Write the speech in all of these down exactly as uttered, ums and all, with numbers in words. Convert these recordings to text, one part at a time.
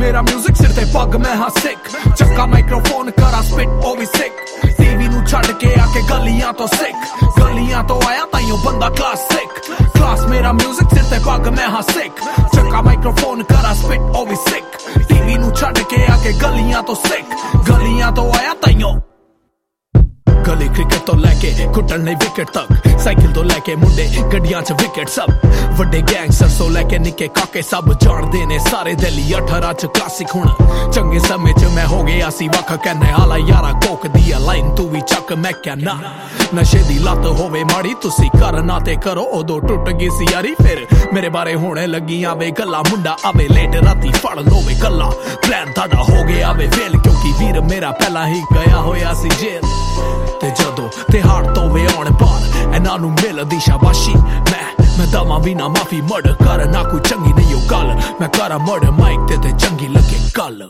ਮੇਰਾ ਮਿਊਜ਼ਿਕ ਸਿਰ ਤੇ ਪੱਗ ਮੈਂ ਹਾਂ ਸਿੱਖ ਚੱਕਾ ਮਾਈਕ੍ਰੋਫੋਨ ਕਰਾਂ ਸਪਿਟ ਉਹ ਵੀ ਸਿੱਖ ਟੀਵੀ ਨੂੰ ਛੱਡ ਕੇ ਆ ਕੇ ਗਲੀਆਂ ਤੋਂ ਸਿੱਖ ਗਲੀਆਂ ਤੋਂ ਆਇਆ ਤਾਈਓ ਬੰਦਾ ਕਲਾਸਿਕ ਕਲਾਸ ਮੇਰਾ ਮਿਊਜ਼ਿਕ ਸਿਰ ਤੇ ਪੱਗ ਮੈਂ ਹਾਂ ਸਿੱਖ ਚੱਕਾ ਮਾਈਕ੍ਰੋਫੋਨ ਕਰਾਂ ਸਪਿਟ ਉਹ ਵੀ ਸਿੱਖ ਟੀਵੀ ਨੂੰ ਛੱਡ ਕੇ ਆ ਕੇ ਗਲੀਆਂ ਤੋਂ ਸਿੱਖ ਗਲੀਆਂ ਤੋਂ ਆਇਆ ਤਾਈਓ ਗਲੀ ਕ੍ਰਿਕਟ ਤੋਂ ਲੈ ਕੇ ਕੁੱਟਣ ਲਈ ਵਿਕਟ ਤੱਕ ਸਾਈਕਲ ਤੋਂ ਲੈ ਕੇ ਮੁੰਡੇ ਗੱਡੀਆਂ 'ਚ ਵਿਕਟ ਸਭ ਵੱਡੇ ਗੈਂਗਸਟਰ ਤੋਂ ਲੈ ਕੇ ਨਿੱਕੇ ਕਾਕੇ ਸਭ ਜਾਣਦੇ ਨੇ ਸਾਰੇ ਦਿੱਲੀ ਅਠਾਰਾਂ 'ਚ ਕਲਾਸਿਕ ਹੁਣ ਚੰਗੇ ਸਮੇਂ 'ਚ ਮੈਂ ਹੋ ਗਿਆ ਸੀ ਵੱਖ ਕਹਿੰਦੇ ਹਾਲਾ ਯਾਰਾ ਕੋਕ ਦੀ ਆ ਲਾਈਨ ਤੂੰ ਵੀ ਚੱਕ ਮੈਂ ਕਹਿਣਾ ਨਸ਼ੇ ਦੀ ਲੱਤ ਹੋਵੇ ਮਾੜੀ ਤੁਸੀਂ ਕਰਨਾ ਤੇ ਕਰੋ ਉਦੋਂ ਟੁੱਟ ਗਈ ਸੀ ਯਾਰੀ ਫਿਰ ਮੇਰੇ ਬਾਰੇ ਹੋਣੇ ਲੱਗੀਆਂ ਵੇ ਗੱਲਾਂ ਮੁੰਡਾ ਆਵੇ ਲੇਟ ਰਾਤੀ ਫੜ ਲੋਵੇ ਗੱਲਾਂ ਪਲਾਨ ਤੁਹਾਡਾ ਹੋ ਗਿਆ ਵੇ ਫੇਲ ਕਿਉਂਕਿ ਵੀਰ ਮੇਰਾ ਪਹਿਲਾਂ ਹੀ ਗਿਆ ਹੋਇਆ ਸੀ ਜੇਲ੍ਹ ਤੇ ਜਦੋਂ ਤਿਹਾੜ ਤੋਂ ਵੇ ਆਉਣ ਬਾਹਰ ਇਹਨਾਂ ਨੂੰ ਮਿਲਦੀ ਸ਼ਾਬਾਸ਼ੀ ਮੈਂ ਮੈਂ ਦਵਾਂ ਵੀ ਨਾ ਮਾਫੀ ਮਰਡਰ ਕਰ ਨਾ ਕੋਈ ਚੰਗੀ ਨਹੀਂ ਉਹ ਗੱਲ ਮੈਂ ਕਰਾਂ ਮਰਡਰ ਮਾਈਕ ਤੇ ਤੇ ਚੰਗੀ ਲੱਗੇ ਗੱਲ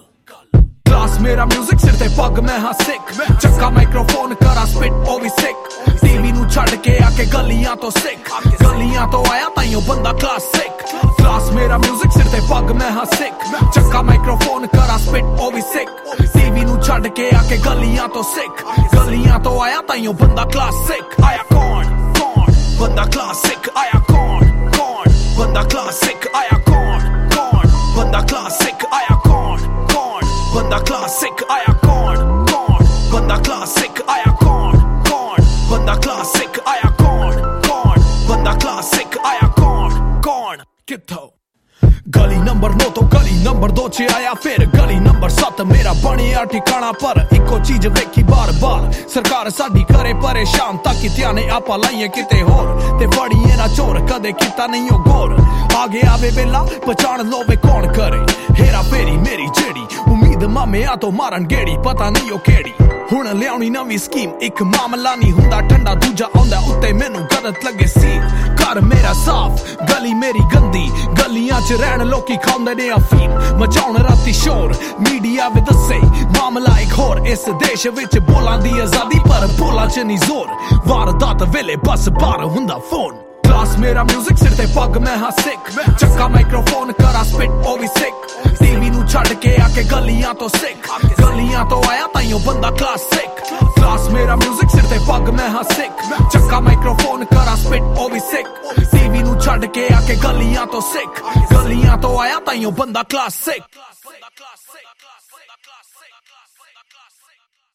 ਕਲਾਸ ਮੇਰਾ ਮਿਊਜ਼ਿਕ ਸਿਰ ਤੇ ਪੱਗ ਮੈਂ ਹਾਂ ਸਿੱਖ ਚੱਕਾ ਮਾਈਕ੍ਰੋਫੋਨ ਕਰਾਂ ਸਪਿਟ ਉਹ ਵੀ ਸਿੱਖ ਟੀਵੀ ਨੂੰ ਛੱਡ ਕੇ ਆ ਕੇ ਗਲੀਆਂ ਤੋਂ ਸਿੱਖ ਗਲੀਆਂ ਤੋਂ ਆਇਆ ਤਾਈਓ ਬੰਦਾ ਕਲਾਸਿਕ ਕਲਾਸ ਮੇਰਾ ਮਿਊਜ਼ਿਕ ਸਿਰ ਤੇ ਪੱਗ ਮੈਂ ਹਾਂ ਸਿੱਖ ਚੱਕਾ ਮਾਈਕ੍ਰੋਫੋਨ ਕਰਾਂ ਸਪਿਟ ਉਹ ਵੀ ਸਿੱਖ ਟੀਵੀ ਨੂੰ ਛੱਡ ਕੇ ਆ ਕੇ ਗਲੀਆਂ ਤੋਂ ਸਿੱਖ ਗਲੀਆਂ ਤੋਂ ਆਇਆ ਤਾਈਓ ਬੰਦਾ ਕਲਾਸਿਕ ਆਇਆ ਕੌਣ ਕੌਣ ਬੰਦਾ ਕਲਾਸਿਕ ਆਇਆ ਕੌਣ ਕੌਣ ਬੰਦਾ ਕਲਾਸਿਕ ਆਇਆ ਕੌਣ ਕੌਣ ਬੰਦਾ ਕਲਾਸਿਕ ਆਇਆ ਕੌਣ ਕੌਣ ਬੰਦਾ ਕਲਾਸਿਕ ਆਇਆ ਕੌਣ ਕੌਣ ਬੰਦਾ ਕਲਾਸਿਕ ਆਇਆ ਕੌਣ ਕੌਣ ਬੰਦਾ ਕਲਾਸਿਕ ਆਇਆ ਕੌਣ ਕੌਣ ਬੰਦਾ ਕਲਾਸਿਕ ਆਇਆ ਕੌਣ ਕੌਣ ਕਿੱਥੋਂ ਗਲੀ ਨੰਬਰ ਨੌ ਤੋਂ ਗਲੀ ਨੰਬਰ ਦੋ 'ਚ ਆਇਆ ਫਿਰ ਗਲੀ ਨੰਬਰ ਸੱਤ ਮੇਰਾ ਬਣਿਆ ਠਿਕਾਣਾ ਪਰ ਇੱਕੋ ਚੀਜ਼ ਵੇਖੀ ਬਾਰ ਬਾਰ ਸਰਕਾਰ ਸਾਡੀ ਕਰੇ ਪਰੇਸ਼ਾਨ ਤਾਂ ਕਿਤਿਆਂ ਨੇ ਆਪਾਂ ਲਾਈਏ ਕਿਤੇ ਹੋਰ ਤੇ ਫੜੀਏ ਨਾ ਚੋਰ ਕਦੇ ਕੀਤਾ ਨਹੀਂ ਉਹ ਗੌਰ ਆ ਗਿਆ ਵੇ ਵੇਲਾ ਪਛਾਣ ਲੋ ਵੇ ਕੌਣ ਕਰੇ ਹੇਰਾ ਫੇਰੀ ਮੇਰੀ ਜਿਹੜੀ ਉਮੀਦ ਮਾਮਿਆਂ ਤੋਂ ਮਾਰਨ ਗੇੜੀ ਪਤਾ ਨਹੀਂ ਉਹ ਕਿਹੜੀ ਹੁਣ ਲਿਆਉਣੀ ਨਵੀਂ ਸਕੀਮ ਇੱਕ ਮਾਮਲਾ ਨਹੀਂ ਹੁੰਦਾ ਠੰਡਾ ਦੂਜਾ ਆਉਂਦਾ ਉੱਤੇ ਮੈਨੂੰ ਗਲਤ ਲੱਗੇ ਸੀ ਘਰ ਮੇਰਾ ਸਾਫ ਗਲੀ ਮੇਰੀ ਗੰਦੀ ਗਲੀਆਂ 'ਚ ਰਹਿਣ ਲੋਕੀ ਖਾਂਦੇ ਨੇ ਅਫੀਮ ਮਚਾਉਣ ਰਾਤੀ ਸ਼ੋਰ ਮੀਡੀਆ ਵੀ ਦੱਸੇ ਮਾਮਲਾ ਇੱਕ ਹੋਰ ਇਸ ਦੇਸ਼ ਵਿੱਚ ਬੋਲਾਂ ਦੀ ਆਜ਼ਾਦੀ ਪਰ ਬੋਲਾਂ 'ਚ ਨਹੀਂ ਜ਼ੋਰ ਵਾਰਦਾਤ ਵੇਲੇ ਬਸ ਬਾਹਰ ਹੁੰਦਾ ਫੋਨ ਕਲਾਸ ਮੇਰਾ ਮਿਊਜ਼ਿਕ ਸਿਰ ਤੇ ਪੱਗ ਮੈਂ ਹਾਂ ਸਿੱਖ ਚੱਕਾ ਮਾਈਕ੍ਰੋਫੋਨ ਕਰਾਂ ਸਪਿਟ ਉਹ ਵੀ ਸਿੱਖ ਟੀਵੀ ਨੂੰ ਛੱਡ ਕੇ ਆ ਕੇ ਗਲੀਆਂ ਤੋਂ ਸਿੱਖ ਗਲੀਆਂ ਤੋਂ ਆਇਆ ਤਾਈਓ ਬੰਦਾ ਕਲਾਸਿਕ ਕਲਾਸ ਮੇਰਾ ਮਿਊਜ਼ਿਕ ਸਿਰ ਤੇ ਪੱਗ ਮੈਂ ਹਾਂ ਸਿੱਖ ਚੱਕਾ ਮਾਈਕ੍ਰੋਫੋਨ ਕਰਾਂ ਸਪਿਟ ਉਹ ਵੀ ਸਿੱਖ ਟੀਵੀ ਨੂੰ ਛੱਡ ਕੇ ਆ ਕੇ ਗਲੀਆਂ ਤੋਂ ਸਿੱਖ ਗਲੀਆਂ ਤੋਂ ਆਇਆ ਤਾਈਓ ਬੰਦਾ ਕਲਾਸਿਕ